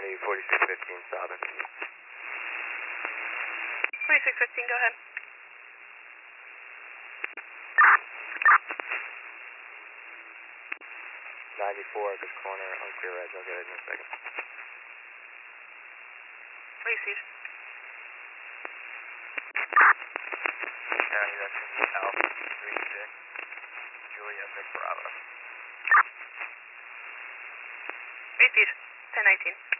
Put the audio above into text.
90, 4615 southern. 4615, go ahead. 94 at the corner, unclear edge, I'll get it in a second. What do you see? County, that's going to be Alpha 36, Julia Vic Bravo. Repeat, 1019.